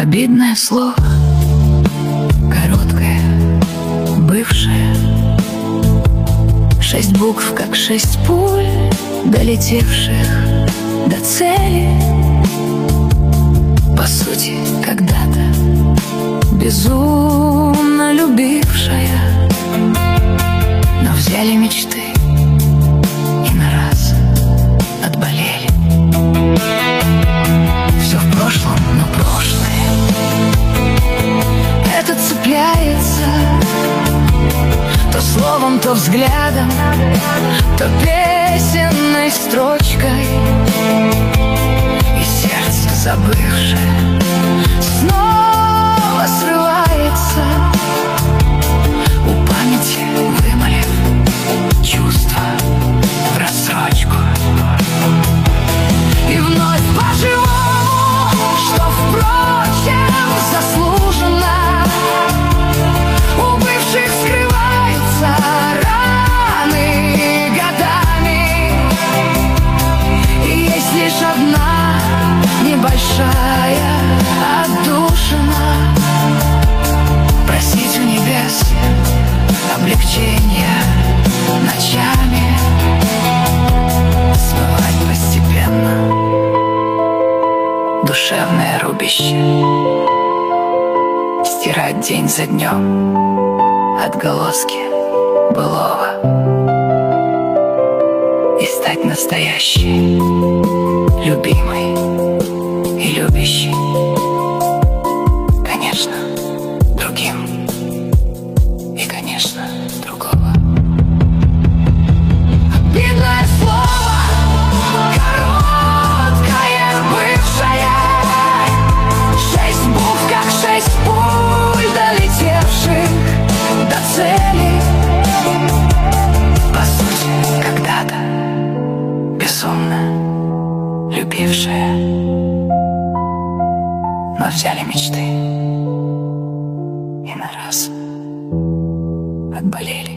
Обидное слово, короткое, бывшее. 6 букв, как 6 пуль, долетевших до цели. По сути, когда-то безумно любившая, но взяли мечты и на раз отболели. Все в прошлом, но прошлое это цепляется то словом, то взглядом, то песенной строчкой. И сердце, забывшее, снова срывается, у памяти вымолив чувства в рассрочку. И вновь по-живому, что, впрочем, заслуженно, у бывших скрываются раны годами. И есть лишь одна небольшая отдушина: просить у небес облегчения ночами, смывать постепенно душевное рубище, стирать день за днем отголоски былого и стать настоящей, любимой и любящей, конечно, другим и, конечно, другого. Обидное слово, короткое, бывшее. 6 букв, как 6 пуль, долетевших до цели. По сути, когда-то безумно любившая, но взяли мечты и на раз отболели.